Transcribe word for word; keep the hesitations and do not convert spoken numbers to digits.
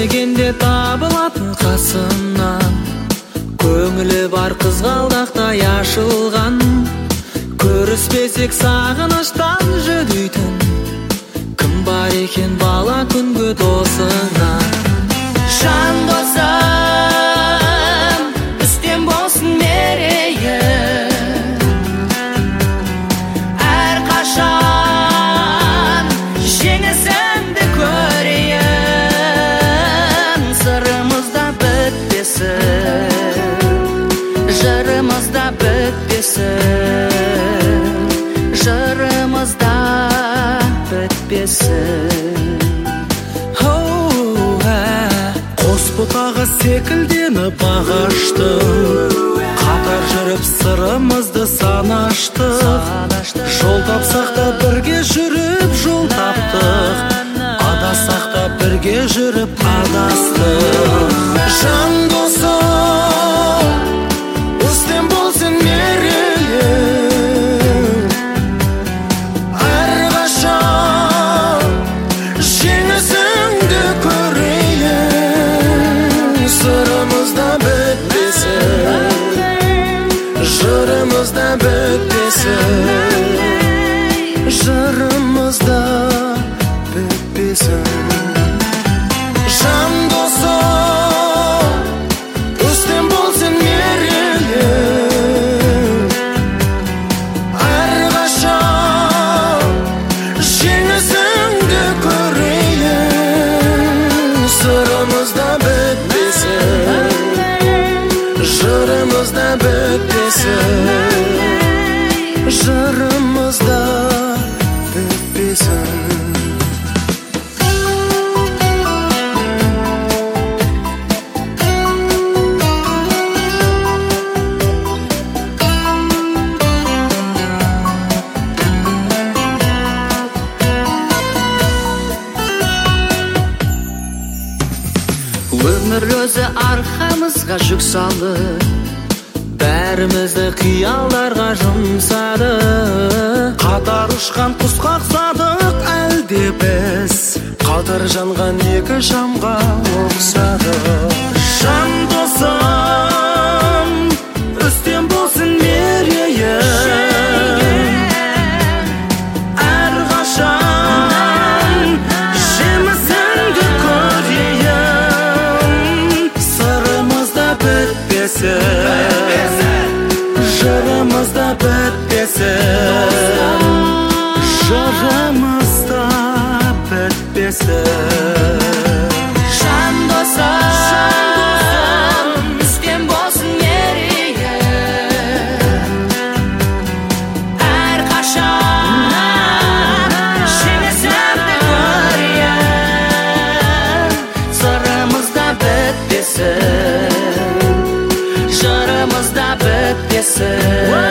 іздегенде табылатын қасымнан, көңілі бар қызғалдақтай ашылған, көріспесек сағыныштан жүдейтін кім бар екен бала күнгі досыңнан. Жан досым, үстем болсын мерейі, әрқашан жеңісіңді көрейін. Сырымызда бітпесін, жырымызда бітпесін, жырымызда бітпесін. Қос бұтағы секілденіп ағаштың, қатар жүріп сырымызды санаштық. Жол тапсақ та бірге жүріп жол таптық, адасақ та бірге жүріп адастық. Жан досым, үстем болсын мерейі, әрқашан жеңісіңді көрейін. Сырымызда бітпесін, жырымызда бітпесін, жырымызда бітпесін. Жан досым, үстем болсын мерейі, әрқашан жеңісіңді көрейін. Сырымызда бітпесін, жырымызда бітпесін, жырымызда бітпесін. Өмір өзі арқамызға жүк салды, бәрімізді қиялдарға жұмсады. қатар ұшқан құс қақсадық әлде біз, қатар жанған екі шамға ұқсадық. Жан досым, үстем болсын мерейі, әрқашан жемісіңді көрейін. Сырымызда бітпесін, жырымызда бітпесін, жырымызда бітпесін. Жан досым, үстем болсын мерейі, әрқашан жеңісіңді көрейін. Сырымызда бітпесін, жырымызда бітпесін,